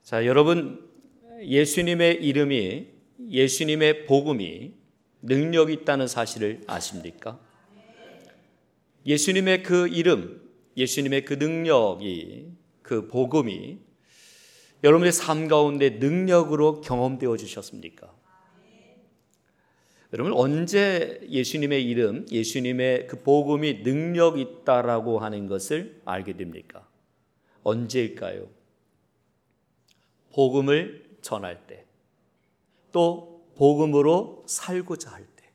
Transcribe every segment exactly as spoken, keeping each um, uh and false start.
자, 여러분, 예수님의 이름이, 예수님의 복음이 능력이 있다는 사실을 아십니까? 예수님의 그 이름, 예수님의 그 능력이, 그 복음이 여러분의 삶 가운데 능력으로 경험되어 주셨습니까? 여러분, 언제 예수님의 이름, 예수님의 그 복음이 능력 있다라고 하는 것을 알게 됩니까? 언제일까요? 복음을 전할 때, 또 복음으로 살고자 할 때,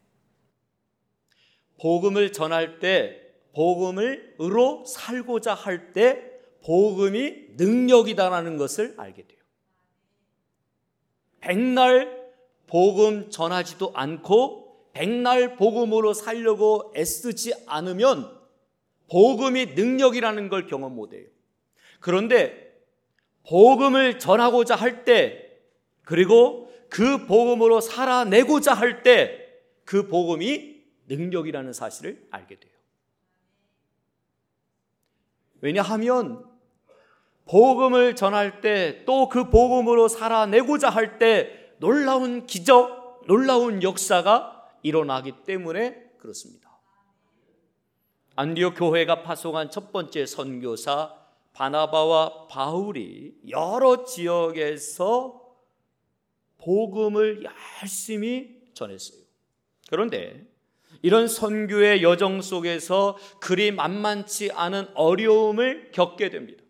복음을 전할 때, 복음으로 살고자 할 때 복음이 능력이다라는 것을 알게 돼요. 백날 복음 전하지도 않고 백날 복음으로 살려고 애쓰지 않으면 복음이 능력이라는 걸 경험 못해요. 그런데 복음을 전하고자 할 때, 그리고 그 복음으로 살아내고자 할 때 그 복음이 능력이라는 사실을 알게 돼요. 왜냐하면 복음을 전할 때, 또 그 복음으로 살아내고자 할 때 놀라운 기적, 놀라운 역사가 일어나기 때문에 그렇습니다. 안디옥 교회가 파송한 첫 번째 선교사 바나바와 바울이 여러 지역에서 복음을 열심히 전했어요. 그런데 이런 선교의 여정 속에서 그리 만만치 않은 어려움을 겪게 됩니다.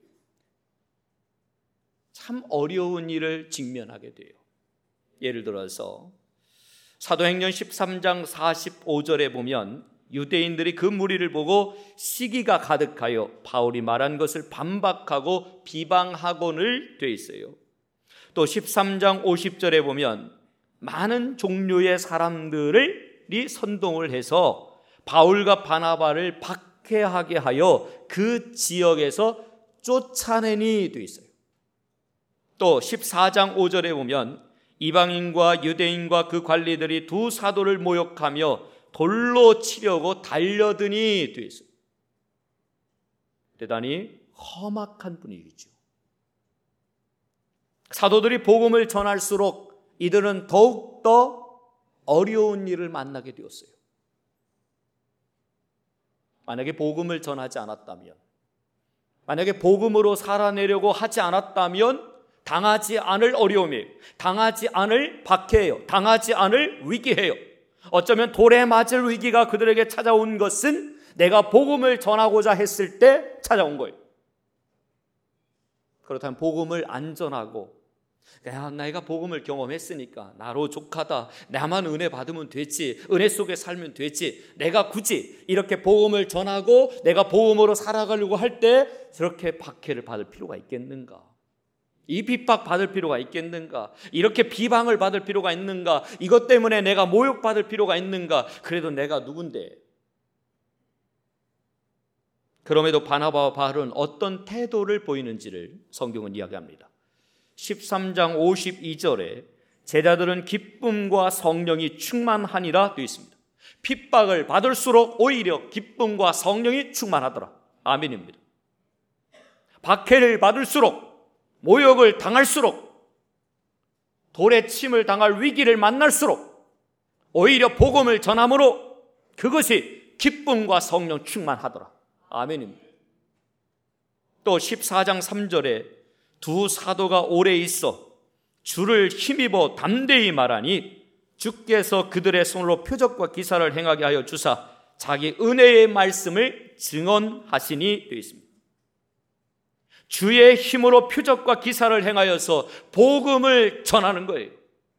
참 어려운 일을 직면하게 돼요. 예를 들어서 사도행전 십삼 장 사십오 절에 보면 유대인들이 그 무리를 보고 시기가 가득하여 바울이 말한 것을 반박하고 비방하고는 돼 있어요. 또 십삼 장 오십 절에 보면 많은 종류의 사람들이 선동을 해서 바울과 바나바를 박해하게 하여 그 지역에서 쫓아내니 돼 있어요. 또 십사 장 오 절에 보면 이방인과 유대인과 그 관리들이 두 사도를 모욕하며 돌로 치려고 달려드니 돼 있어요. 대단히 험악한 분위기죠. 사도들이 복음을 전할수록 이들은 더욱더 어려운 일을 만나게 되었어요. 만약에 복음을 전하지 않았다면, 만약에 복음으로 살아내려고 하지 않았다면 당하지 않을 어려움이에요. 당하지 않을 박해예요. 당하지 않을 위기예요. 어쩌면 돌에 맞을 위기가 그들에게 찾아온 것은 내가 복음을 전하고자 했을 때 찾아온 거예요. 그렇다면 복음을 안 전하고, 야, 내가 복음을 경험했으니까 나로 족하다, 나만 은혜 받으면 되지, 은혜 속에 살면 되지, 내가 굳이 이렇게 복음을 전하고 내가 복음으로 살아가려고 할 때 저렇게 박해를 받을 필요가 있겠는가? 이 핍박 받을 필요가 있겠는가? 이렇게 비방을 받을 필요가 있는가? 이것 때문에 내가 모욕받을 필요가 있는가? 그래도 내가 누군데? 그럼에도 바나바와 바울은 어떤 태도를 보이는지를 성경은 이야기합니다. 십삼 장 오십이 절에 제자들은 기쁨과 성령이 충만하니라 되어 있습니다. 핍박을 받을수록 오히려 기쁨과 성령이 충만하더라. 아멘입니다. 박해를 받을수록, 모욕을 당할수록, 돌에 침을 당할 위기를 만날수록 오히려 복음을 전함으로 그것이 기쁨과 성령 충만하더라. 아멘입니다. 또 십사 장 삼 절에 두 사도가 오래 있어 주를 힘입어 담대히 말하니 주께서 그들의 손으로 표적과 기사를 행하게 하여 주사 자기 은혜의 말씀을 증언하시니 되어 있습니다. 주의 힘으로 표적과 기사를 행하여서 복음을 전하는 거예요.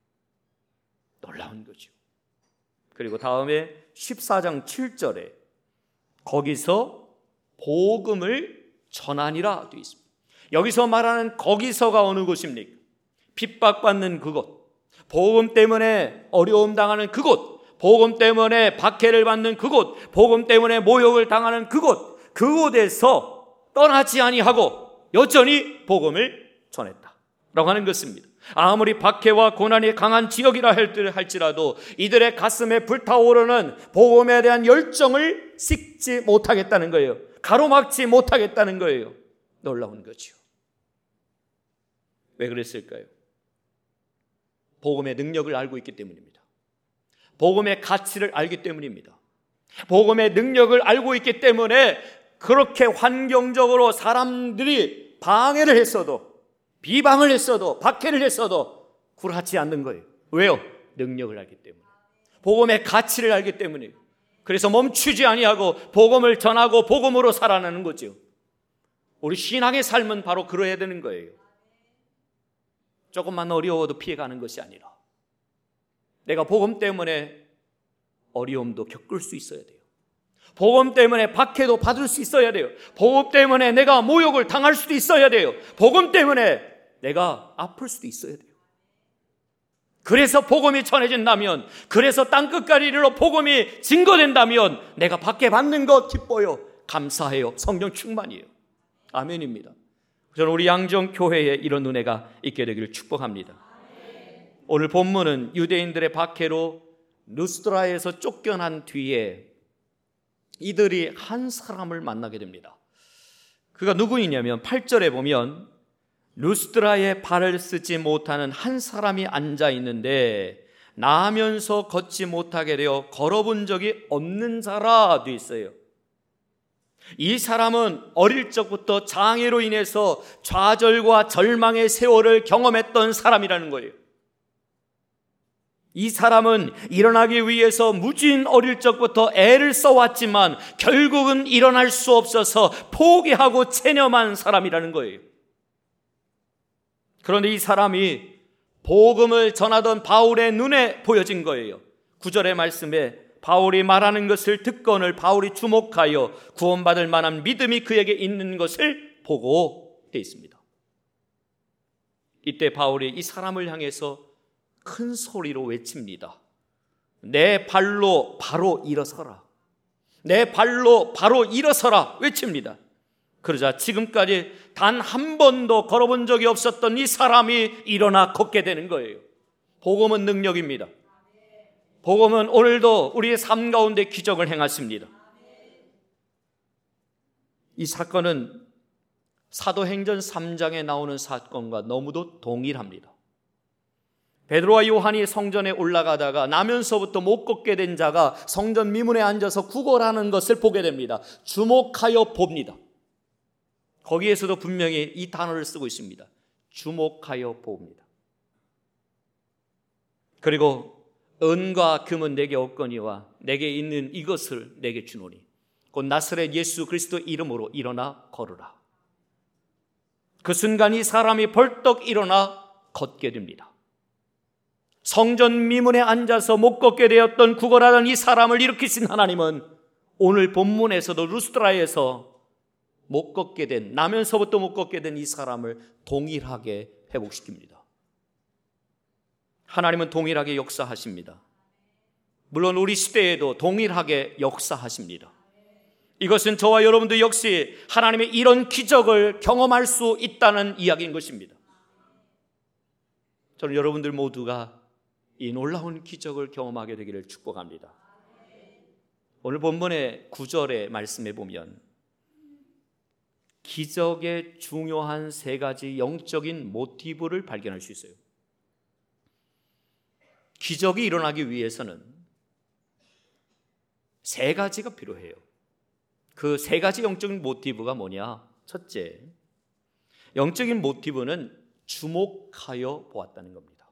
놀라운 거죠. 그리고 다음에 십사 장 칠 절에 거기서 복음을 전하니라 되어 있습니다. 여기서 말하는 거기서가 어느 곳입니까? 핍박받는 그곳, 복음 때문에 어려움 당하는 그곳, 복음 때문에 박해를 받는 그곳, 복음 때문에 모욕을 당하는 그곳, 그곳에서 떠나지 아니하고 여전히 복음을 전했다라고 하는 것입니다. 아무리 박해와 고난이 강한 지역이라 할지라도 이들의 가슴에 불타오르는 복음에 대한 열정을 식지 못하겠다는 거예요. 가로막지 못하겠다는 거예요. 놀라운 거죠. 왜 그랬을까요? 복음의 능력을 알고 있기 때문입니다. 복음의 가치를 알기 때문입니다. 복음의 능력을 알고 있기 때문에 그렇게 환경적으로 사람들이 방해를 했어도, 비방을 했어도, 박해를 했어도 굴하지 않는 거예요. 왜요? 능력을 알기 때문에, 복음의 가치를 알기 때문에. 그래서 멈추지 아니하고 복음을 전하고 복음으로 살아나는 거죠. 우리 신앙의 삶은 바로 그러해야 되는 거예요. 조금만 어려워도 피해가는 것이 아니라 내가 복음 때문에 어려움도 겪을 수 있어야 돼요. 복음 때문에 박해도 받을 수 있어야 돼요. 복음 때문에 내가 모욕을 당할 수도 있어야 돼요. 복음 때문에 내가 아플 수도 있어야 돼요. 그래서 복음이 전해진다면, 그래서 땅끝까지 이르러 복음이 증거된다면 내가 받게 받는 것 기뻐요. 감사해요. 성령 충만이에요. 아멘입니다. 저는 우리 양정교회에 이런 은혜가 있게 되기를 축복합니다. 오늘 본문은 유대인들의 박해로 루스드라에서 쫓겨난 뒤에 이들이 한 사람을 만나게 됩니다. 그가 누구이냐면 팔 절에 보면 루스드라에 발을 쓰지 못하는 한 사람이 앉아 있는데 나면서 걷지 못하게 되어 걸어본 적이 없는 자라 돼 있어요. 이 사람은 어릴 적부터 장애로 인해서 좌절과 절망의 세월을 경험했던 사람이라는 거예요. 이 사람은 일어나기 위해서 무진 어릴 적부터 애를 써왔지만 결국은 일어날 수 없어서 포기하고 체념한 사람이라는 거예요. 그런데 이 사람이 복음을 전하던 바울의 눈에 보여진 거예요. 구 절의 말씀에 바울이 말하는 것을 듣거늘 바울이 주목하여 구원받을 만한 믿음이 그에게 있는 것을 보고 되어 있습니다. 이때 바울이 이 사람을 향해서 큰 소리로 외칩니다. 내 발로 바로 일어서라. 내 발로 바로 일어서라 외칩니다. 그러자 지금까지 단 한 번도 걸어본 적이 없었던 이 사람이 일어나 걷게 되는 거예요. 복음은 능력입니다. 복음은 오늘도 우리의 삶 가운데 기적을 행하십니다. 이 사건은 사도행전 삼 장에 나오는 사건과 너무도 동일합니다. 베드로와 요한이 성전에 올라가다가 나면서부터 못 걷게 된 자가 성전 미문에 앉아서 구걸하는 것을 보게 됩니다. 주목하여 봅니다. 거기에서도 분명히 이 단어를 쓰고 있습니다. 주목하여 봅니다. 그리고 은과 금은 내게 없거니와 내게 있는 이것을 내게 주노니 곧 나사렛 예수 그리스도 이름으로 일어나 걸으라. 그 순간 이 사람이 벌떡 일어나 걷게 됩니다. 성전 미문에 앉아서 못 걷게 되었던 구걸하던 이 사람을 일으키신 하나님은 오늘 본문에서도 루스드라에서 못 걷게 된, 나면서부터 못 걷게 된 이 사람을 동일하게 회복시킵니다. 하나님은 동일하게 역사하십니다. 물론 우리 시대에도 동일하게 역사하십니다. 이것은 저와 여러분도 역시 하나님의 이런 기적을 경험할 수 있다는 이야기인 것입니다. 저는 여러분들 모두가 이 놀라운 기적을 경험하게 되기를 축복합니다. 오늘 본문의 구 절의 말씀에 보면 기적의 중요한 세 가지 영적인 모티브를 발견할 수 있어요. 기적이 일어나기 위해서는 세 가지가 필요해요. 그 세 가지 영적인 모티브가 뭐냐? 첫째, 영적인 모티브는 주목하여 보았다는 겁니다.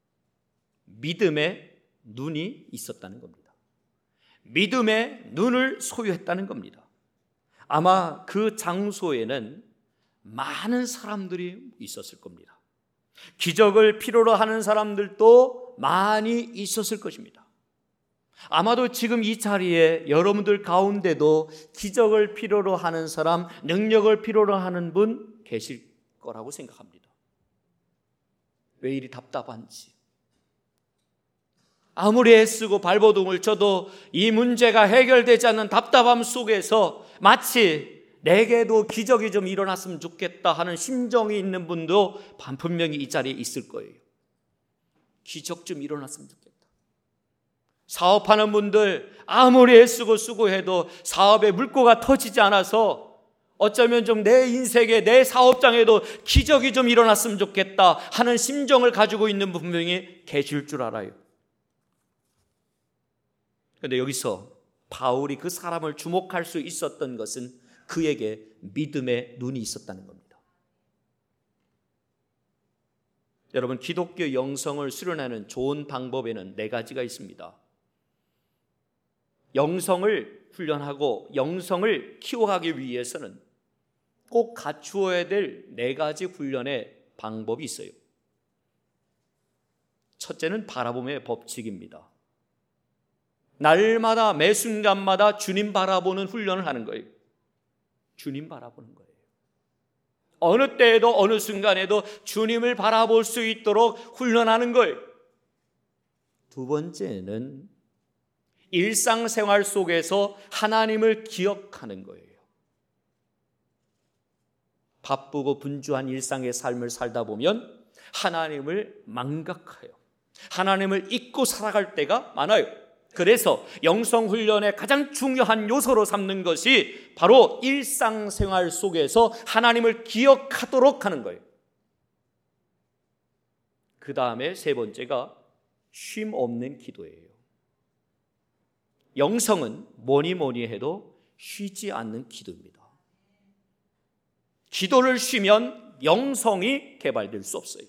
믿음의 눈이 있었다는 겁니다. 믿음의 눈을 소유했다는 겁니다. 아마 그 장소에는 많은 사람들이 있었을 겁니다. 기적을 필요로 하는 사람들도 많이 있었을 것입니다. 아마도 지금 이 자리에 여러분들 가운데도 기적을 필요로 하는 사람, 능력을 필요로 하는 분 계실 거라고 생각합니다. 왜 이리 답답한지, 아무리 애쓰고 발버둥을 쳐도 이 문제가 해결되지 않는 답답함 속에서 마치 내게도 기적이 좀 일어났으면 좋겠다 하는 심정이 있는 분도 분명히 이 자리에 있을 거예요. 기적 좀 일어났으면 좋겠다. 사업하는 분들 아무리 애쓰고 수고해도 사업에 물꼬가 터지지 않아서 어쩌면 좀 내 인생에, 내 사업장에도 기적이 좀 일어났으면 좋겠다 하는 심정을 가지고 있는 분 분명히 계실 줄 알아요. 그런데 여기서 바울이 그 사람을 주목할 수 있었던 것은 그에게 믿음의 눈이 있었다는 겁니다. 여러분, 기독교 영성을 수련하는 좋은 방법에는 네 가지가 있습니다. 영성을 훈련하고 영성을 키워가기 위해서는 꼭 갖추어야 될 네 가지 훈련의 방법이 있어요. 첫째는 바라봄의 법칙입니다. 날마다 매 순간마다 주님 바라보는 훈련을 하는 거예요. 주님 바라보는 거예요. 어느 때에도 어느 순간에도 주님을 바라볼 수 있도록 훈련하는 거예요. 두 번째는 일상생활 속에서 하나님을 기억하는 거예요. 바쁘고 분주한 일상의 삶을 살다 보면 하나님을 망각해요. 하나님을 잊고 살아갈 때가 많아요. 그래서 영성훈련의 가장 중요한 요소로 삼는 것이 바로 일상생활 속에서 하나님을 기억하도록 하는 거예요. 그 다음에 세 번째가 쉼 없는 기도예요. 영성은 뭐니 뭐니 해도 쉬지 않는 기도입니다. 기도를 쉬면 영성이 개발될 수 없어요.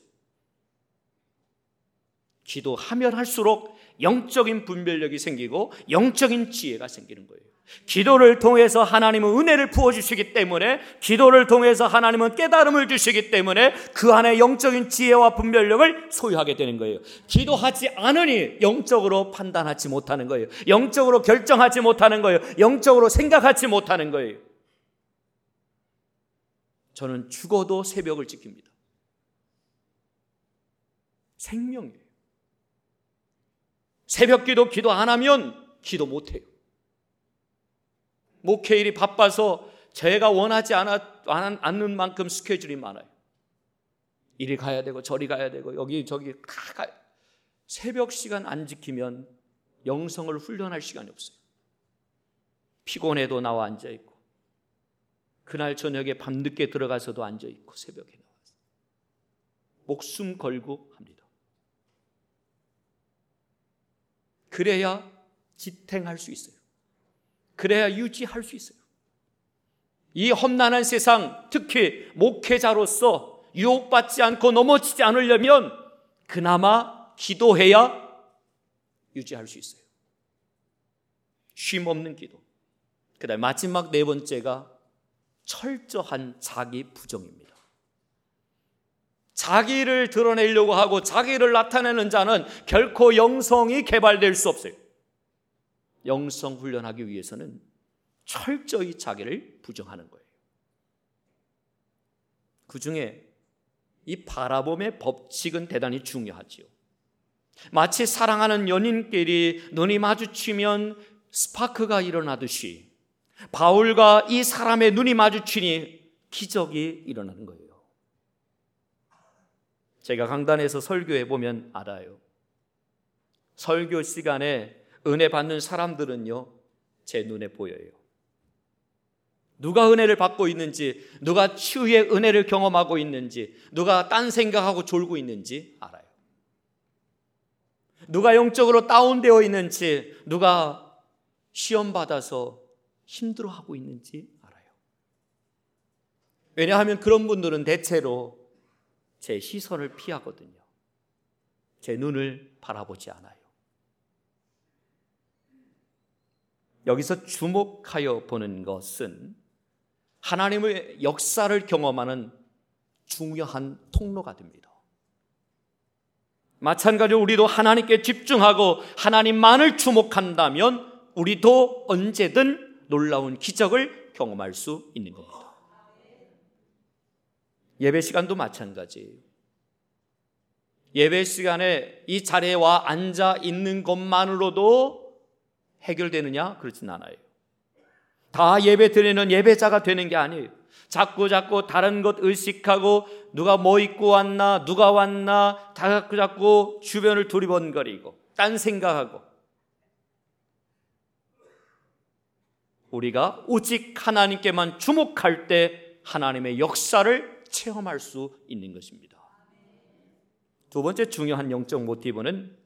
기도하면 할수록 영적인 분별력이 생기고 영적인 지혜가 생기는 거예요. 기도를 통해서 하나님은 은혜를 부어주시기 때문에, 기도를 통해서 하나님은 깨달음을 주시기 때문에 그 안에 영적인 지혜와 분별력을 소유하게 되는 거예요. 기도하지 않으니 영적으로 판단하지 못하는 거예요. 영적으로 결정하지 못하는 거예요. 영적으로 생각하지 못하는 거예요. 저는 죽어도 새벽을 지킵니다. 생명이에요. 새벽기도 기도 안 하면 기도 못해요. 목회일이 바빠서 제가 원하지 않아, 않는 만큼 스케줄이 많아요. 이리 가야 되고 저리 가야 되고 여기 저기 다 가요. 새벽 시간 안 지키면 영성을 훈련할 시간이 없어요. 피곤해도 나와 앉아있고, 그날 저녁에 밤늦게 들어가서도 앉아있고, 새벽에 나와서 목숨 걸고 합니다. 그래야 지탱할 수 있어요. 그래야 유지할 수 있어요. 이 험난한 세상, 특히 목회자로서 유혹받지 않고 넘어지지 않으려면 그나마 기도해야 유지할 수 있어요. 쉼 없는 기도. 그 다음에 마지막 네 번째가 철저한 자기 부정입니다. 자기를 드러내려고 하고 자기를 나타내는 자는 결코 영성이 개발될 수 없어요. 영성 훈련하기 위해서는 철저히 자기를 부정하는 거예요. 그 중에 이 바라봄의 법칙은 대단히 중요하지요. 마치 사랑하는 연인끼리 눈이 마주치면 스파크가 일어나듯이 바울과 이 사람의 눈이 마주치니 기적이 일어나는 거예요. 제가 강단에서 설교해 보면 알아요. 설교 시간에 은혜 받는 사람들은요, 제 눈에 보여요. 누가 은혜를 받고 있는지, 누가 치유의 은혜를 경험하고 있는지, 누가 딴 생각하고 졸고 있는지 알아요. 누가 영적으로 다운되어 있는지, 누가 시험 받아서 힘들어하고 있는지 알아요. 왜냐하면 그런 분들은 대체로 제 시선을 피하거든요. 제 눈을 바라보지 않아요. 여기서 주목하여 보는 것은 하나님의 역사를 경험하는 중요한 통로가 됩니다. 마찬가지로 우리도 하나님께 집중하고 하나님만을 주목한다면 우리도 언제든 놀라운 기적을 경험할 수 있는 겁니다. 예배 시간도 마찬가지예요. 예배 시간에 이 자리에 와 앉아 있는 것만으로도 해결되느냐? 그렇진 않아요. 다 예배 드리는 예배자가 되는 게 아니에요. 자꾸 자꾸 다른 것 의식하고 누가 뭐 입고 왔나, 누가 왔나, 자꾸 자꾸 주변을 두리번거리고 딴 생각하고, 우리가 오직 하나님께만 주목할 때 하나님의 역사를 체험할 수 있는 것입니다. 두 번째 중요한 영적 모티브는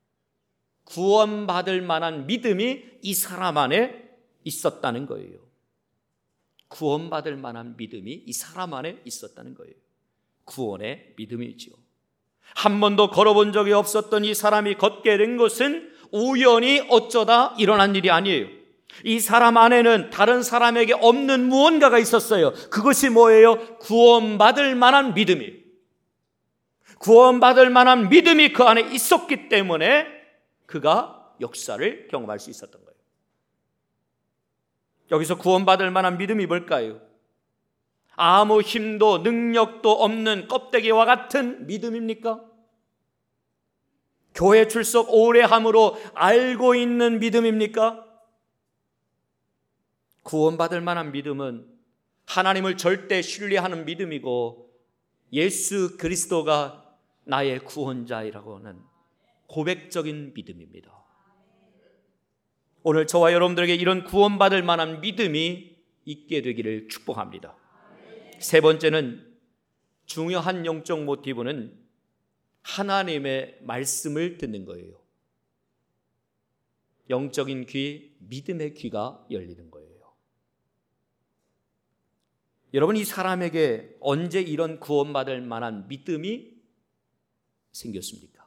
구원받을 만한 믿음이 이 사람 안에 있었다는 거예요. 구원받을 만한 믿음이 이 사람 안에 있었다는 거예요. 구원의 믿음이지요. 한 번도 걸어본 적이 없었던 이 사람이 걷게 된 것은 우연히 어쩌다 일어난 일이 아니에요. 이 사람 안에는 다른 사람에게 없는 무언가가 있었어요. 그것이 뭐예요? 구원받을 만한 믿음이에요. 구원받을 만한 믿음이 그 안에 있었기 때문에 그가 역사를 경험할 수 있었던 거예요. 여기서 구원받을 만한 믿음이 뭘까요? 아무 힘도 능력도 없는 껍데기와 같은 믿음입니까? 교회 출석 오래 함으로 알고 있는 믿음입니까? 구원받을 만한 믿음은 하나님을 절대 신뢰하는 믿음이고 예수 그리스도가 나의 구원자이라고 하는 고백적인 믿음입니다. 오늘 저와 여러분들에게 이런 구원받을 만한 믿음이 있게 되기를 축복합니다. 세 번째는 중요한 영적 모티브는 하나님의 말씀을 듣는 거예요. 영적인 귀, 믿음의 귀가 열리는 거예요. 여러분, 이 사람에게 언제 이런 구원받을 만한 믿음이 생겼습니까?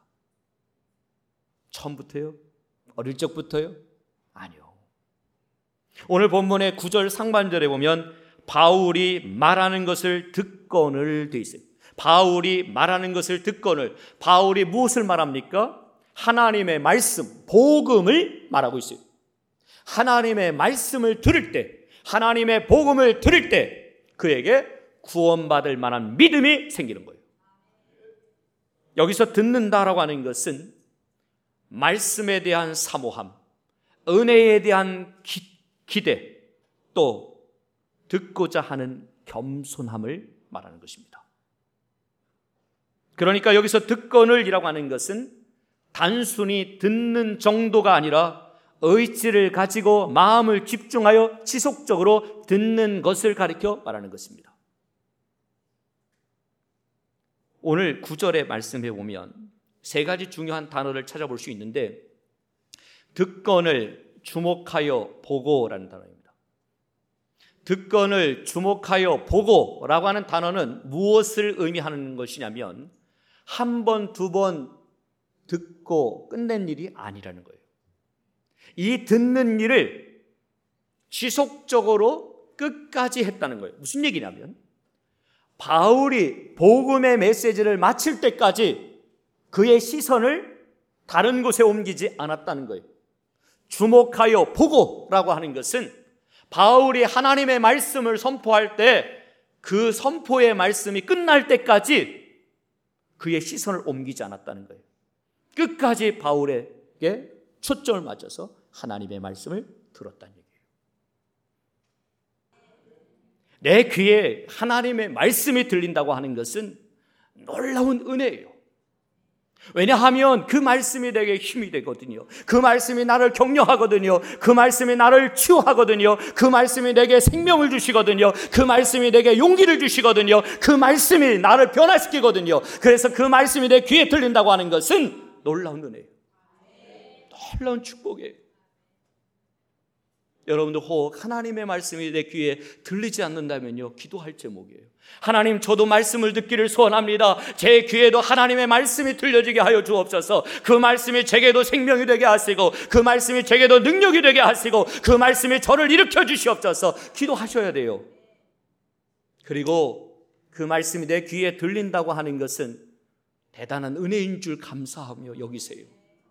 처음부터요? 어릴 적부터요? 아니요. 오늘 본문의 구 절 상반절에 보면 바울이 말하는 것을 듣거늘 돼 있어요. 바울이 말하는 것을 듣거늘. 바울이 무엇을 말합니까? 하나님의 말씀, 복음을 말하고 있어요. 하나님의 말씀을 들을 때, 하나님의 복음을 들을 때 그에게 구원받을 만한 믿음이 생기는 거예요. 여기서 듣는다라고 하는 것은 말씀에 대한 사모함, 은혜에 대한 기, 기대, 또 듣고자 하는 겸손함을 말하는 것입니다. 그러니까 여기서 듣거늘이라고 하는 것은 단순히 듣는 정도가 아니라 의지를 가지고 마음을 집중하여 지속적으로 듣는 것을 가리켜 말하는 것입니다. 오늘 구 절의 말씀해 보면 세 가지 중요한 단어를 찾아볼 수 있는데 듣건을 주목하여 보고라는 단어입니다. 듣건을 주목하여 보고라고 하는 단어는 무엇을 의미하는 것이냐면 한 번, 두 번 듣고 끝낸 일이 아니라는 거예요. 이 듣는 일을 지속적으로 끝까지 했다는 거예요. 무슨 얘기냐면 바울이 복음의 메시지를 마칠 때까지 그의 시선을 다른 곳에 옮기지 않았다는 거예요. 주목하여 보고라고 하는 것은 바울이 하나님의 말씀을 선포할 때 그 선포의 말씀이 끝날 때까지 그의 시선을 옮기지 않았다는 거예요. 끝까지 바울에게 초점을 맞춰서 하나님의 말씀을 들었다는 얘기예요. 내 귀에 하나님의 말씀이 들린다고 하는 것은 놀라운 은혜예요. 왜냐하면 그 말씀이 내게 힘이 되거든요. 그 말씀이 나를 격려하거든요. 그 말씀이 나를 치유하거든요. 그 말씀이 내게 생명을 주시거든요. 그 말씀이 내게 용기를 주시거든요. 그 말씀이 나를 변화시키거든요. 그래서 그 말씀이 내 귀에 들린다고 하는 것은 놀라운 은혜예요. 놀라운 축복이에요. 여러분들 혹 하나님의 말씀이 내 귀에 들리지 않는다면요, 기도할 제목이에요. 하나님, 저도 말씀을 듣기를 소원합니다. 제 귀에도 하나님의 말씀이 들려지게 하여 주옵소서. 그 말씀이 제게도 생명이 되게 하시고 그 말씀이 제게도 능력이 되게 하시고 그 말씀이 저를 일으켜 주시옵소서. 기도하셔야 돼요. 그리고 그 말씀이 내 귀에 들린다고 하는 것은 대단한 은혜인 줄 감사하며 여기세요.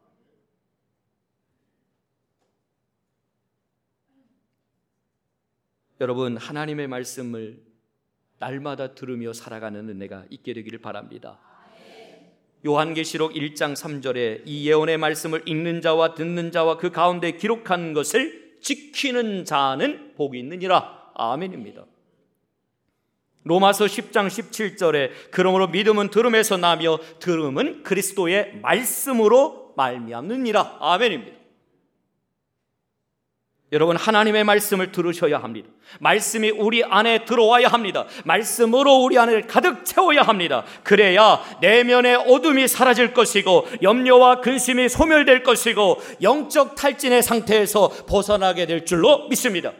여러분, 하나님의 말씀을 날마다 들으며 살아가는 은혜가 있게 되기를 바랍니다. 요한계시록 일 장 삼 절에 이 예언의 말씀을 읽는 자와 듣는 자와 그 가운데 기록한 것을 지키는 자는 복이 있느니라. 아멘입니다. 로마서 십 장 십칠 절에 그러므로 믿음은 들음에서 나며 들음은 그리스도의 말씀으로 말미암느니라. 아멘입니다. 여러분, 하나님의 말씀을 들으셔야 합니다. 말씀이 우리 안에 들어와야 합니다. 말씀으로 우리 안을 가득 채워야 합니다. 그래야 내면의 어둠이 사라질 것이고 염려와 근심이 소멸될 것이고 영적 탈진의 상태에서 벗어나게 될 줄로 믿습니다.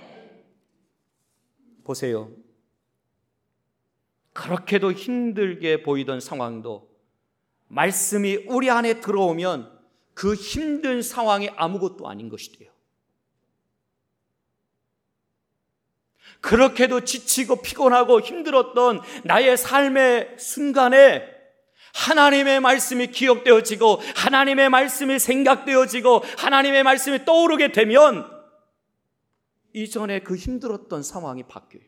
보세요. 그렇게도 힘들게 보이던 상황도 말씀이 우리 안에 들어오면 그 힘든 상황이 아무것도 아닌 것이 돼요. 그렇게도 지치고 피곤하고 힘들었던 나의 삶의 순간에 하나님의 말씀이 기억되어지고 하나님의 말씀이 생각되어지고 하나님의 말씀이 떠오르게 되면 이전에 그 힘들었던 상황이 바뀌어요.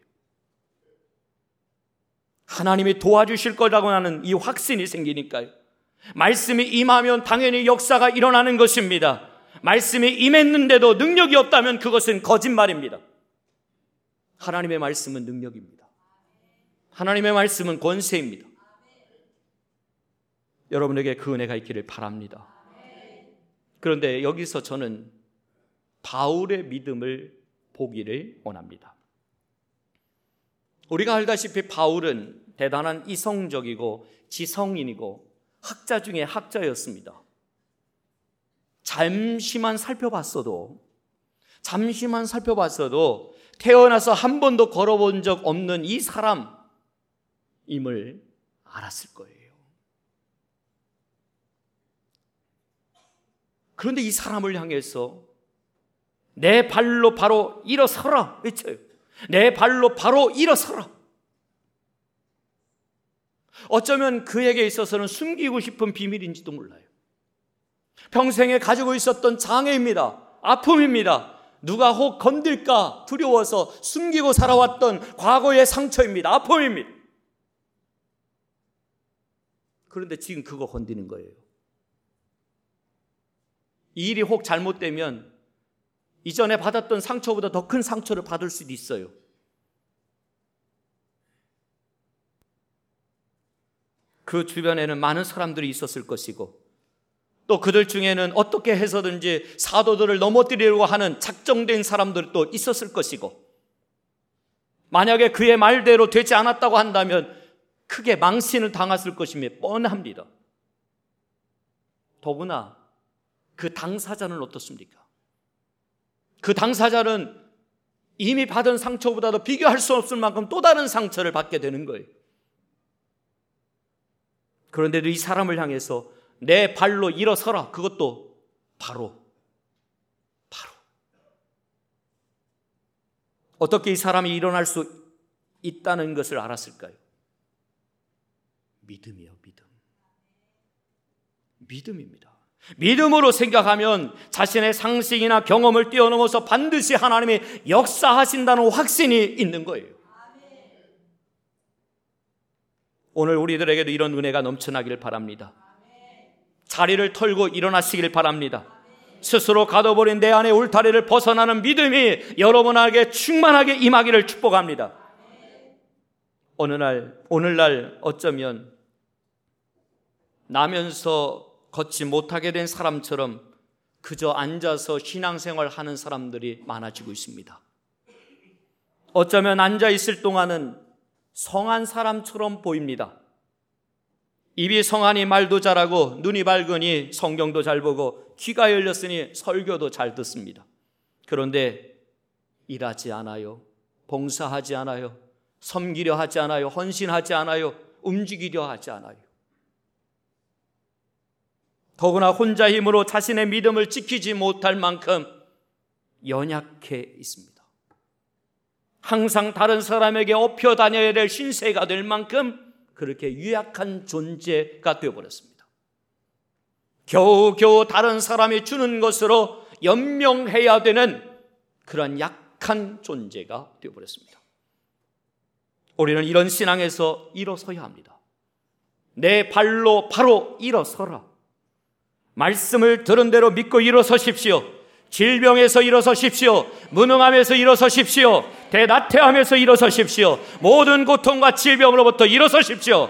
하나님이 도와주실 거라고 하는 이 확신이 생기니까요. 말씀이 임하면 당연히 역사가 일어나는 것입니다. 말씀이 임했는데도 능력이 없다면 그것은 거짓말입니다. 하나님의 말씀은 능력입니다. 하나님의 말씀은 권세입니다. 여러분에게 그 은혜가 있기를 바랍니다. 그런데 여기서 저는 바울의 믿음을 보기를 원합니다. 우리가 알다시피 바울은 대단한 이성적이고 지성인이고 학자 중에 학자였습니다. 잠시만 살펴봤어도 잠시만 살펴봤어도 태어나서 한 번도 걸어본 적 없는 이 사람임을 알았을 거예요. 그런데 이 사람을 향해서 내 발로 바로 일어서라 외쳐요. 내 발로 바로 일어서라. 어쩌면 그에게 있어서는 숨기고 싶은 비밀인지도 몰라요. 평생에 가지고 있었던 장애입니다. 아픔입니다. 누가 혹 건들까 두려워서 숨기고 살아왔던 과거의 상처입니다. 아픔입니다. 그런데 지금 그거 건드는 거예요. 이 일이 혹 잘못되면 이전에 받았던 상처보다 더 큰 상처를 받을 수도 있어요. 그 주변에는 많은 사람들이 있었을 것이고 또 그들 중에는 어떻게 해서든지 사도들을 넘어뜨리려고 하는 작정된 사람들도 있었을 것이고 만약에 그의 말대로 되지 않았다고 한다면 크게 망신을 당했을 것임이 뻔합니다. 더구나 그 당사자는 어떻습니까? 그 당사자는 이미 받은 상처보다도 비교할 수 없을 만큼 또 다른 상처를 받게 되는 거예요. 그런데도 이 사람을 향해서 내 발로 일어서라. 그것도 바로 바로 어떻게 이 사람이 일어날 수 있다는 것을 알았을까요? 믿음이요, 믿음. 믿음입니다. 믿음으로 생각하면 자신의 상식이나 경험을 뛰어넘어서 반드시 하나님이 역사하신다는 확신이 있는 거예요. 오늘 우리들에게도 이런 은혜가 넘쳐나기를 바랍니다. 자리를 털고 일어나시길 바랍니다. 스스로 가둬버린 내 안의 울타리를 벗어나는 믿음이 여러분에게 충만하게 임하기를 축복합니다. 어느 날, 오늘날 어쩌면 나면서 걷지 못하게 된 사람처럼 그저 앉아서 신앙생활 하는 사람들이 많아지고 있습니다. 어쩌면 앉아 있을 동안은 성한 사람처럼 보입니다. 입이 성하니 말도 잘하고 눈이 밝으니 성경도 잘 보고 귀가 열렸으니 설교도 잘 듣습니다. 그런데 일하지 않아요. 봉사하지 않아요. 섬기려 하지 않아요. 헌신하지 않아요. 움직이려 하지 않아요. 더구나 혼자 힘으로 자신의 믿음을 지키지 못할 만큼 연약해 있습니다. 항상 다른 사람에게 업혀 다녀야 될 신세가 될 만큼 그렇게 유약한 존재가 되어버렸습니다. 겨우겨우 다른 사람이 주는 것으로 연명해야 되는 그런 약한 존재가 되어버렸습니다. 우리는 이런 신앙에서 일어서야 합니다. 내 발로 바로 일어서라. 말씀을 들은 대로 믿고 일어서십시오. 질병에서 일어서십시오. 무능함에서 일어서십시오. 대나태함에서 일어서십시오. 모든 고통과 질병으로부터 일어서십시오.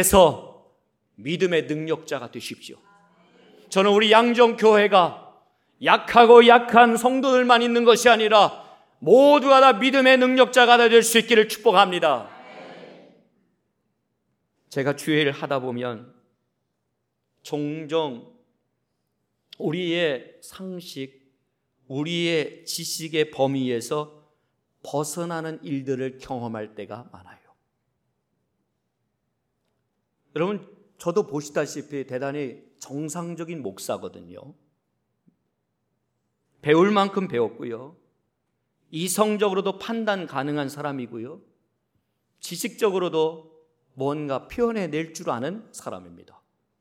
그래서 믿음의 능력자가 되십시오. 저는 우리 양정교회가 약하고 약한 성도들만 있는 것이 아니라 모두가 다 믿음의 능력자가 될 수 있기를 축복합니다. 제가 주일을 하다 보면 종종 우리의 상식, 우리의 지식의 범위에서 벗어나는 일들을 경험할 때가 많아요. 여러분, 저도 보시다시피 대단히 정상적인 목사거든요. 배울 만큼 배웠고요. 이성적으로도 판단 가능한 사람이고요. 지식적으로도 뭔가 표현해낼 줄 아는 사람입니다.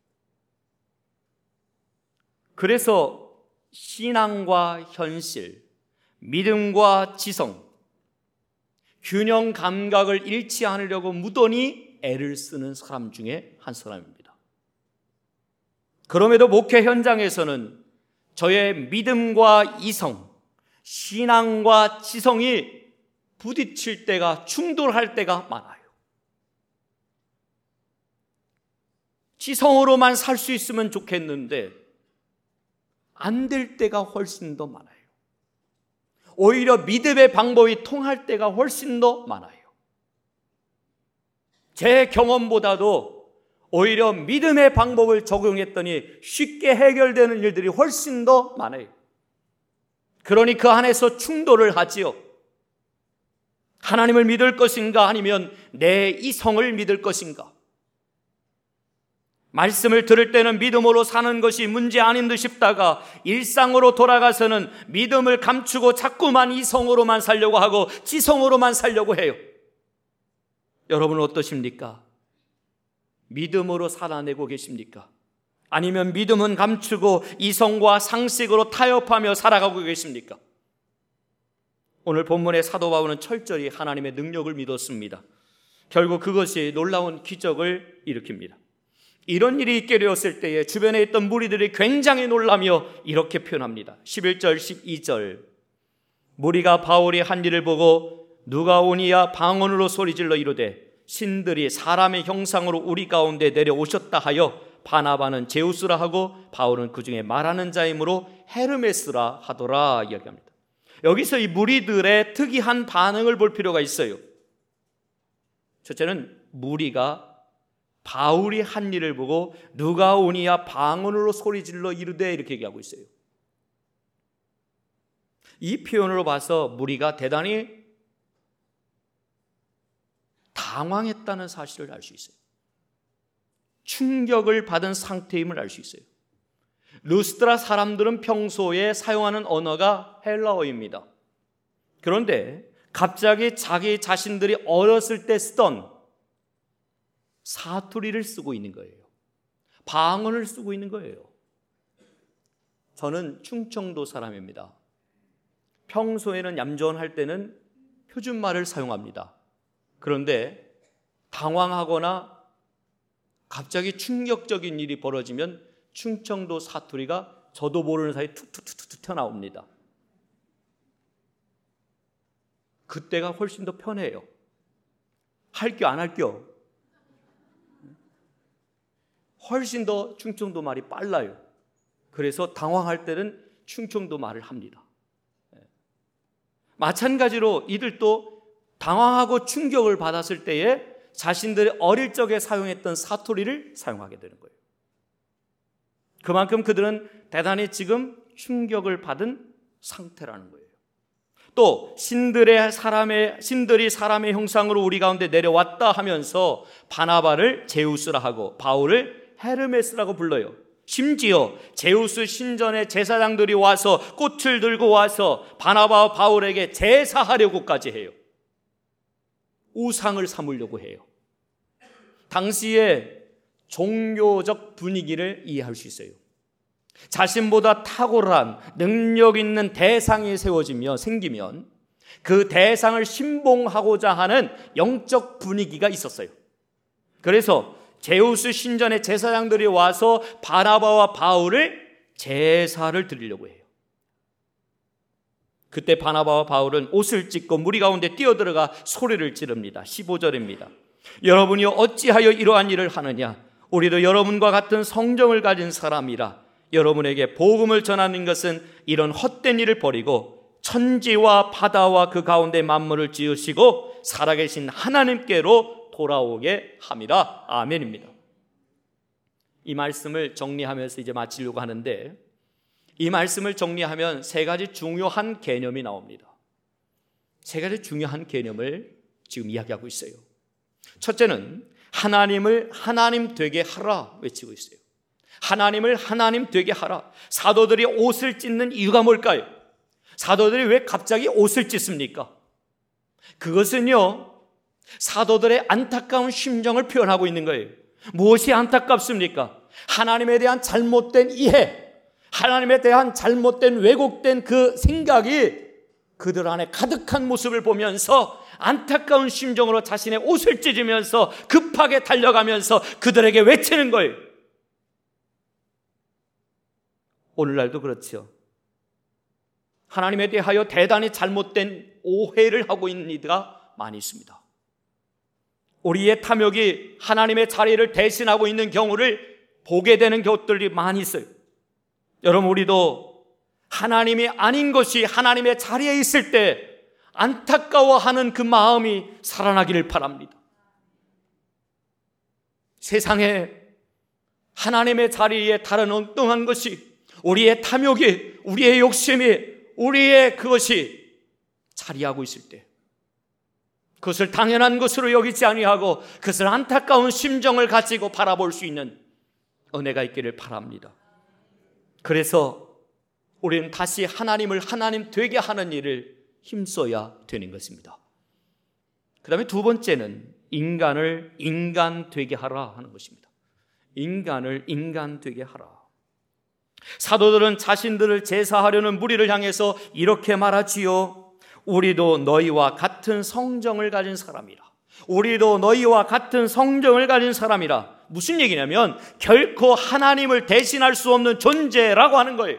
그래서 신앙과 현실, 믿음과 지성, 균형 감각을 잃지 않으려고 무던히 애를 쓰는 사람 중에 한 사람입니다. 그럼에도 목회 현장에서는 저의 믿음과 이성, 신앙과 지성이 부딪힐 때가, 충돌할 때가 많아요. 지성으로만 살 수 있으면 좋겠는데 안 될 때가 훨씬 더 많아요. 오히려 믿음의 방법이 통할 때가 훨씬 더 많아요. 제 경험보다도 오히려 믿음의 방법을 적용했더니 쉽게 해결되는 일들이 훨씬 더 많아요. 그러니 그 안에서 충돌을 하지요. 하나님을 믿을 것인가 아니면 내 이성을 믿을 것인가. 말씀을 들을 때는 믿음으로 사는 것이 문제 아닌 듯 싶다가 일상으로 돌아가서는 믿음을 감추고 자꾸만 이성으로만 살려고 하고 지성으로만 살려고 해요. 여러분은 어떠십니까? 믿음으로 살아내고 계십니까? 아니면 믿음은 감추고 이성과 상식으로 타협하며 살아가고 계십니까? 오늘 본문의 사도 바울은 철저히 하나님의 능력을 믿었습니다. 결국 그것이 놀라운 기적을 일으킵니다. 이런 일이 있게 되었을 때에 주변에 있던 무리들이 굉장히 놀라며 이렇게 표현합니다. 십일 절, 십이 절. 무리가 바울이 한 일을 보고 누가 오니야 방언으로 소리질러 이르되 신들이 사람의 형상으로 우리 가운데 내려오셨다 하여 바나바는 제우스라 하고 바울은 그 중에 말하는 자이므로 헤르메스라 하더라 이야기합니다. 여기서 이 무리들의 특이한 반응을 볼 필요가 있어요. 첫째는 무리가 바울이 한 일을 보고 누가 오니야 방언으로 소리질러 이르되 이렇게 얘기하고 있어요. 이 표현으로 봐서 무리가 대단히 당황했다는 사실을 알 수 있어요. 충격을 받은 상태임을 알 수 있어요. 루스드라 사람들은 평소에 사용하는 언어가 헬라어입니다. 그런데 갑자기 자기 자신들이 어렸을 때 쓰던 사투리를 쓰고 있는 거예요. 방언을 쓰고 있는 거예요. 저는 충청도 사람입니다. 평소에는 얌전할 때는 표준말을 사용합니다. 그런데 당황하거나 갑자기 충격적인 일이 벌어지면 충청도 사투리가 저도 모르는 사이에 툭툭툭툭 튀어나옵니다. 그때가 훨씬 더 편해요. 할겨 안 할겨? 훨씬 더 충청도 말이 빨라요. 그래서 당황할 때는 충청도 말을 합니다. 마찬가지로 이들도 당황하고 충격을 받았을 때에 자신들이 어릴 적에 사용했던 사투리를 사용하게 되는 거예요. 그만큼 그들은 대단히 지금 충격을 받은 상태라는 거예요. 또 신들의 사람의 신들이 사람의 형상으로 우리 가운데 내려왔다 하면서 바나바를 제우스라 하고 바울을 헤르메스라고 불러요. 심지어 제우스 신전의 제사장들이 와서 꽃을 들고 와서 바나바와 바울에게 제사하려고까지 해요. 우상을 삼으려고 해요. 당시의 종교적 분위기를 이해할 수 있어요. 자신보다 탁월한 능력 있는 대상이 세워지며 생기면 그 대상을 신봉하고자 하는 영적 분위기가 있었어요. 그래서 제우스 신전의 제사장들이 와서 바나바와 바울을 제사를 드리려고 해요. 그때 바나바와 바울은 옷을 찢고 무리 가운데 뛰어들어가 소리를 지릅니다. 십오 절입니다. 여러분이 어찌하여 이러한 일을 하느냐? 우리도 여러분과 같은 성정을 가진 사람이라. 여러분에게 복음을 전하는 것은 이런 헛된 일을 버리고 천지와 바다와 그 가운데 만물을 지으시고 살아계신 하나님께로 돌아오게 함이라. 아멘입니다. 이 말씀을 정리하면서 이제 마치려고 하는데, 이 말씀을 정리하면 세 가지 중요한 개념이 나옵니다. 세 가지 중요한 개념을 지금 이야기하고 있어요. 첫째는 하나님을 하나님 되게 하라 외치고 있어요. 하나님을 하나님 되게 하라. 사도들이 옷을 찢는 이유가 뭘까요? 사도들이 왜 갑자기 옷을 찢습니까? 그것은요, 사도들의 안타까운 심정을 표현하고 있는 거예요. 무엇이 안타깝습니까? 하나님에 대한 잘못된 이해, 하나님에 대한 잘못된 왜곡된 그 생각이 그들 안에 가득한 모습을 보면서 안타까운 심정으로 자신의 옷을 찢으면서 급하게 달려가면서 그들에게 외치는 거예요. 오늘날도 그렇죠. 하나님에 대하여 대단히 잘못된 오해를 하고 있는 이가 많이 있습니다. 우리의 탐욕이 하나님의 자리를 대신하고 있는 경우를 보게 되는 것들이 많이 있어요. 여러분, 우리도 하나님이 아닌 것이 하나님의 자리에 있을 때 안타까워하는 그 마음이 살아나기를 바랍니다. 세상에 하나님의 자리에 다른 엉뚱한 것이, 우리의 탐욕이, 우리의 욕심이, 우리의 그것이 자리하고 있을 때 그것을 당연한 것으로 여기지 아니하고 그것을 안타까운 심정을 가지고 바라볼 수 있는 은혜가 있기를 바랍니다. 그래서 우리는 다시 하나님을 하나님 되게 하는 일을 힘써야 되는 것입니다. 그 다음에 두 번째는 인간을 인간 되게 하라 하는 것입니다. 인간을 인간 되게 하라. 사도들은 자신들을 제사하려는 무리를 향해서 이렇게 말하지요. 우리도 너희와 같은 성정을 가진 사람이라. 우리도 너희와 같은 성정을 가진 사람이라. 무슨 얘기냐면 결코 하나님을 대신할 수 없는 존재라고 하는 거예요.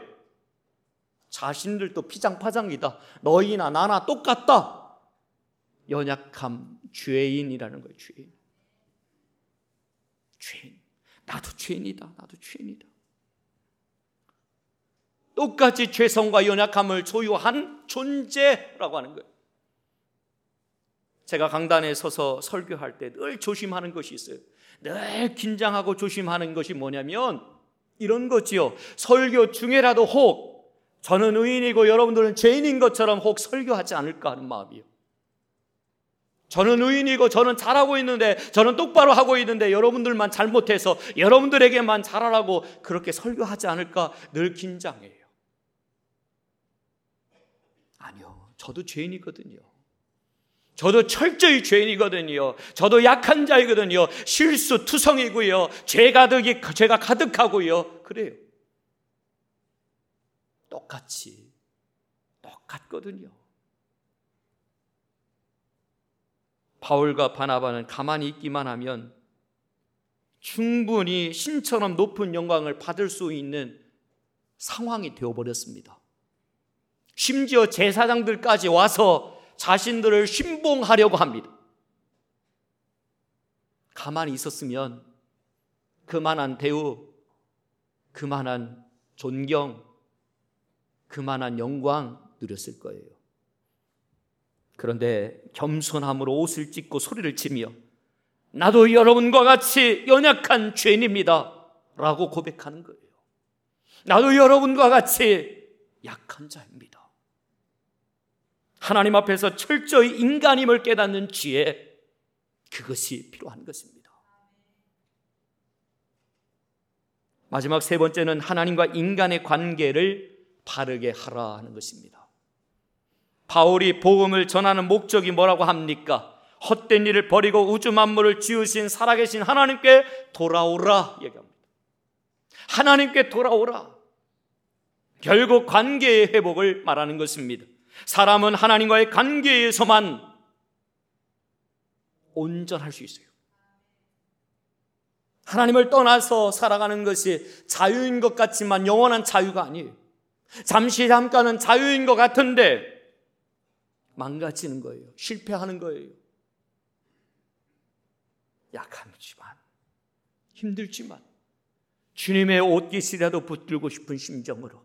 자신들도 피장파장이다. 너희나 나나 똑같다. 연약함, 죄인이라는 거예요. 죄인. 죄인. 나도 죄인이다. 나도 죄인이다. 똑같이 죄성과 연약함을 소유한 존재라고 하는 거예요. 제가 강단에 서서 설교할 때 늘 조심하는 것이 있어요. 늘 긴장하고 조심하는 것이 뭐냐면 이런 거지요. 설교 중에라도 혹 저는 의인이고 여러분들은 죄인인 것처럼 혹 설교하지 않을까 하는 마음이에요. 저는 의인이고 저는 잘하고 있는데, 저는 똑바로 하고 있는데 여러분들만 잘못해서 여러분들에게만 잘하라고 그렇게 설교하지 않을까 늘 긴장해요. 아니요, 저도 죄인이거든요. 저도 철저히 죄인이거든요. 저도 약한 자이거든요. 실수 투성이고요. 죄 가득이 죄가 가득하고요. 그래요. 똑같이 똑같거든요. 바울과 바나바는 가만히 있기만 하면 충분히 신처럼 높은 영광을 받을 수 있는 상황이 되어버렸습니다. 심지어 제사장들까지 와서 자신들을 신봉하려고 합니다. 가만히 있었으면 그만한 대우, 그만한 존경, 그만한 영광 누렸을 거예요. 그런데 겸손함으로 옷을 찢고 소리를 치며 나도 여러분과 같이 연약한 죄인입니다 라고 고백하는 거예요. 나도 여러분과 같이 약한 자입니다. 하나님 앞에서 철저히 인간임을 깨닫는 지혜, 그것이 필요한 것입니다. 마지막 세 번째는 하나님과 인간의 관계를 바르게 하라 하는 것입니다. 바울이 복음을 전하는 목적이 뭐라고 합니까? 헛된 일을 버리고 우주 만물을 지으신 살아계신 하나님께 돌아오라 얘기합니다. 하나님께 돌아오라. 결국 관계의 회복을 말하는 것입니다. 사람은 하나님과의 관계에서만 온전할 수 있어요. 하나님을 떠나서 살아가는 것이 자유인 것 같지만 영원한 자유가 아니에요. 잠시 잠깐은 자유인 것 같은데 망가지는 거예요. 실패하는 거예요. 약하지만, 힘들지만, 주님의 옷깃이라도 붙들고 싶은 심정으로,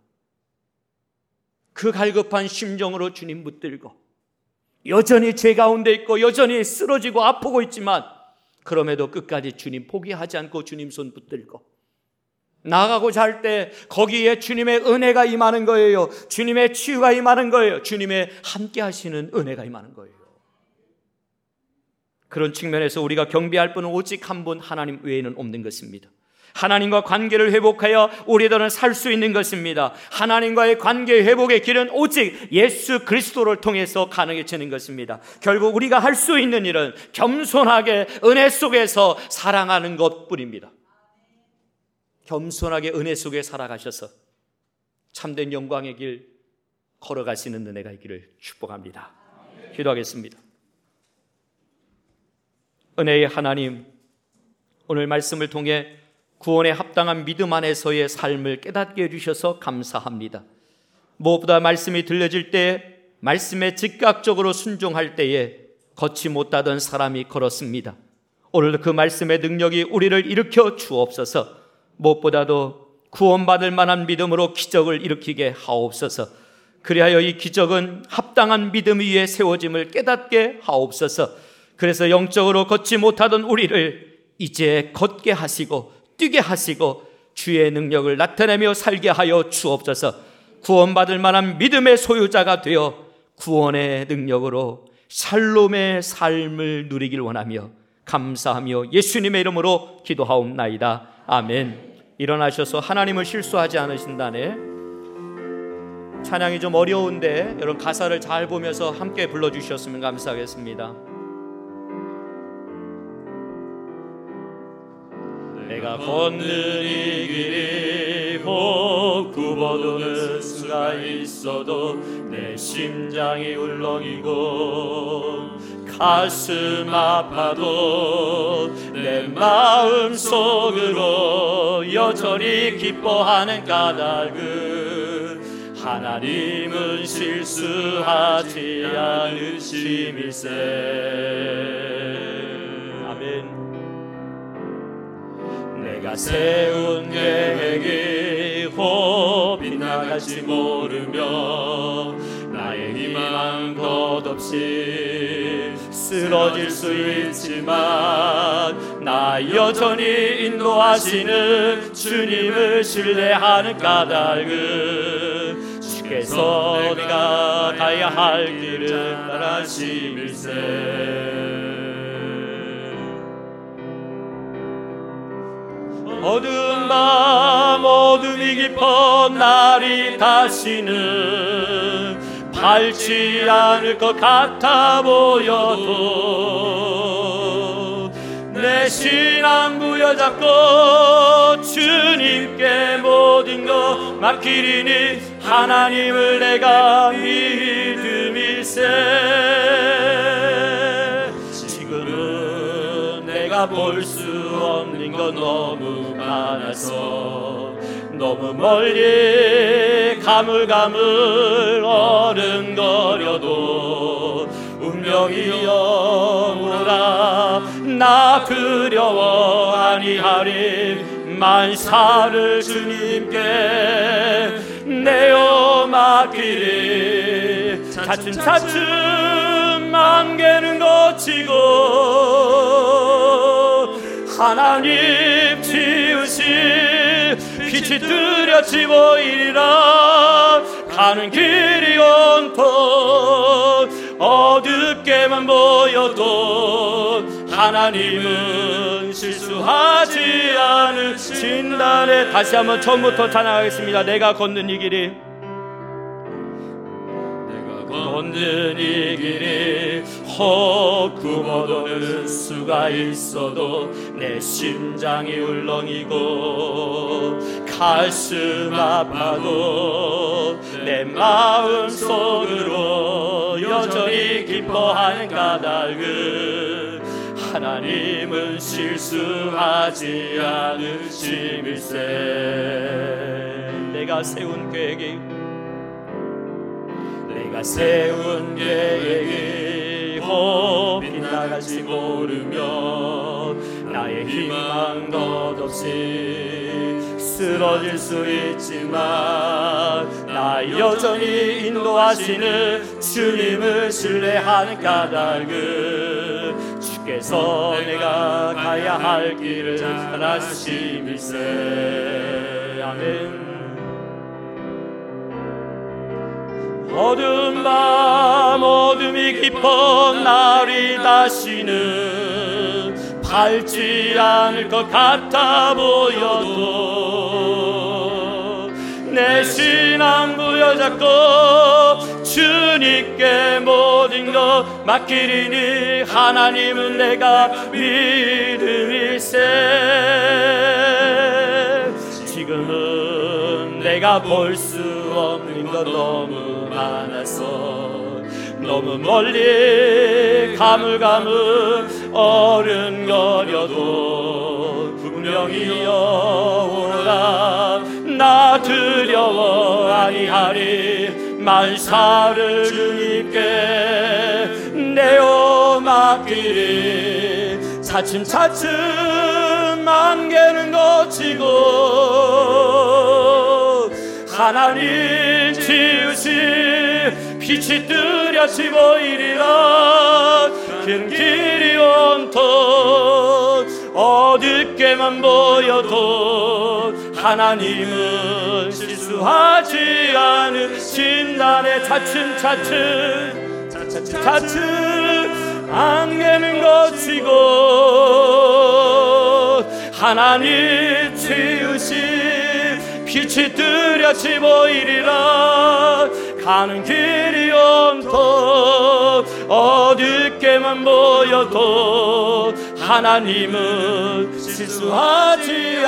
그 갈급한 심정으로 주님 붙들고, 여전히 죄 가운데 있고 여전히 쓰러지고 아프고 있지만 그럼에도 끝까지 주님 포기하지 않고 주님 손 붙들고 나가고자 할 때 거기에 주님의 은혜가 임하는 거예요. 주님의 치유가 임하는 거예요. 주님의 함께 하시는 은혜가 임하는 거예요. 그런 측면에서 우리가 경배할 분은 오직 한 분, 하나님 외에는 없는 것입니다. 하나님과 관계를 회복하여 우리들은 살 수 있는 것입니다. 하나님과의 관계 회복의 길은 오직 예수 그리스도를 통해서 가능해지는 것입니다. 결국 우리가 할 수 있는 일은 겸손하게 은혜 속에서 사랑하는 것뿐입니다. 겸손하게 은혜 속에 살아가셔서 참된 영광의 길 걸어가시는 은혜가 있기를 축복합니다. 기도하겠습니다. 은혜의 하나님, 오늘 말씀을 통해 구원에 합당한 믿음 안에서의 삶을 깨닫게 해주셔서 감사합니다. 무엇보다 말씀이 들려질 때 말씀에 즉각적으로 순종할 때에 걷지 못하던 사람이 걸었습니다. 오늘도 그 말씀의 능력이 우리를 일으켜 주옵소서. 무엇보다도 구원받을 만한 믿음으로 기적을 일으키게 하옵소서. 그리하여 이 기적은 합당한 믿음 위에 세워짐을 깨닫게 하옵소서. 그래서 영적으로 걷지 못하던 우리를 이제 걷게 하시고 뛰게 하시고 주의 능력을 나타내며 살게 하여 주옵소서. 구원받을 만한 믿음의 소유자가 되어 구원의 능력으로 샬롬의 삶을 누리길 원하며 감사하며 예수님의 이름으로 기도하옵나이다. 아멘. 일어나셔서 하나님을 실수하지 않으신다네. 찬양이 좀 어려운데 여러분 가사를 잘 보면서 함께 불러주셨으면 감사하겠습니다. 내가 걷는 이 길이 혹 굽어도는 수가 있어도 내 심장이 울렁이고 가슴 아파도 내 마음 속으로 여전히 기뻐하는 까닭은 하나님은 실수하지 않으심일세. 아멘. 내가 세운 계획이 혹 빗나갈지 모르며 나의 희망 덧없이 쓰러질 수 있지만 나 여전히 인도하시는 주님을 신뢰하는 까닭은 주께서 내가 가야 할 길을 따라심일세. 어두운 밤 어둠이 깊어 날이 다시는 밝지 않을 것 같아 보여도 내 신앙 부여잡고 주님께 모든 것 맡기리니 하나님을 내가 믿음일세. 지금은 내가 볼 수 없는 건 너무 많아서 너무 멀리 가물가물 어른거려도 운명이 영원하 나 두려워 아니하리. 만사를 주님께 내어 맡기리. 차츰차츰 안개는 걷히고 하나님 지으신 빛이 뚜렷이 보이리라. 가는 길이 온통 어둡게만 보여도 하나님은 실수하지 않으신다네. 다시 한번 처음부터 찬양하겠습니다. 내가 걷는 이 길이 걷는 이 길이 혹 굽어도는 수가 있어도 내 심장이 울렁이고 가슴 아파도 내 마음 속으로 여전히 기뻐하는 까닭은 하나님은 실수하지 않으심일세. 내가 세운 계획이 내가 세운 계획이 혹 빗나갈지 모르며 나의 희망 덧없이 쓰러질 수 있지만 나 여전히 인도하시는 주님을 신뢰하는 까닭은 주께서 내가 가야 할 길을 잘 아심일세. 아멘. 어두운 밤 어둠이 깊어 날이 다시는 밝지 않을 것 같아 보여도 내 신앙 부여잡고 주님께 모든 것 맡기리니 하나님은 내가 믿음일세. 지금은 내가 볼 수 없는 것 너무 많아서 너무 멀리 가물가물 어른거려도 분명히 여호라 나 두려워 아니하리. 만사를 주님께 내어 맡기리. 차츰차츰 안개는 걷히고 하나님 지으신 빛이 뚜렷이 보이리라. 큰 길이 온통 어둡게만 보여도 하나님은 실수하지 않으신다네. 차츰차츰 차츰차츰 안개는 걷히고 하나님 지으신 빛이 뚜렷이 보이리라. 가는 길이 온통 어둡게만 보여도 하나님은 실수하지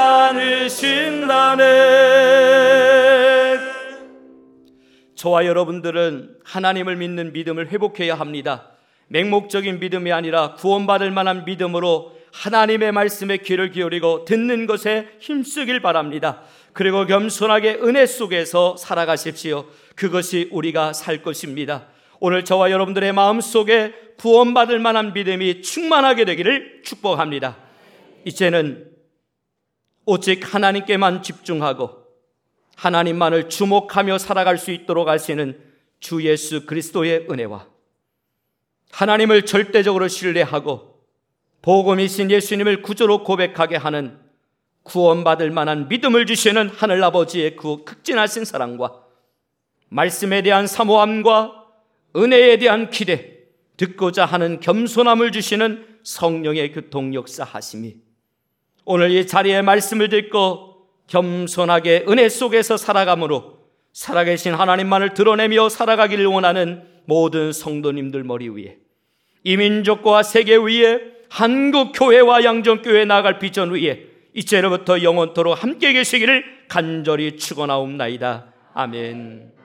않으신다네. 저와 여러분들은 하나님을 믿는 믿음을 회복해야 합니다. 맹목적인 믿음이 아니라 구원받을 만한 믿음으로 하나님의 말씀에 귀를 기울이고 듣는 것에 힘쓰길 바랍니다. 그리고 겸손하게 은혜 속에서 살아가십시오. 그것이 우리가 살 것입니다. 오늘 저와 여러분들의 마음속에 구원받을 만한 믿음이 충만하게 되기를 축복합니다. 이제는 오직 하나님께만 집중하고 하나님만을 주목하며 살아갈 수 있도록 하시는 주 예수 그리스도의 은혜와 하나님을 절대적으로 신뢰하고 복음이신 예수님을 구주로 고백하게 하는 구원받을 만한 믿음을 주시는 하늘아버지의 그 극진하신 사랑과 말씀에 대한 사모함과 은혜에 대한 기대, 듣고자 하는 겸손함을 주시는 성령의 교통 역사하심이 오늘 이 자리에 말씀을 듣고 겸손하게 은혜 속에서 살아감으로 살아계신 하나님만을 드러내며 살아가기를 원하는 모든 성도님들 머리 위에 이 민족과 세계 위에 한국 교회와 양정교회 나아갈 비전 위에 이제로부터 영원토록 함께 계시기를 간절히 축원하옵나이다. 아멘.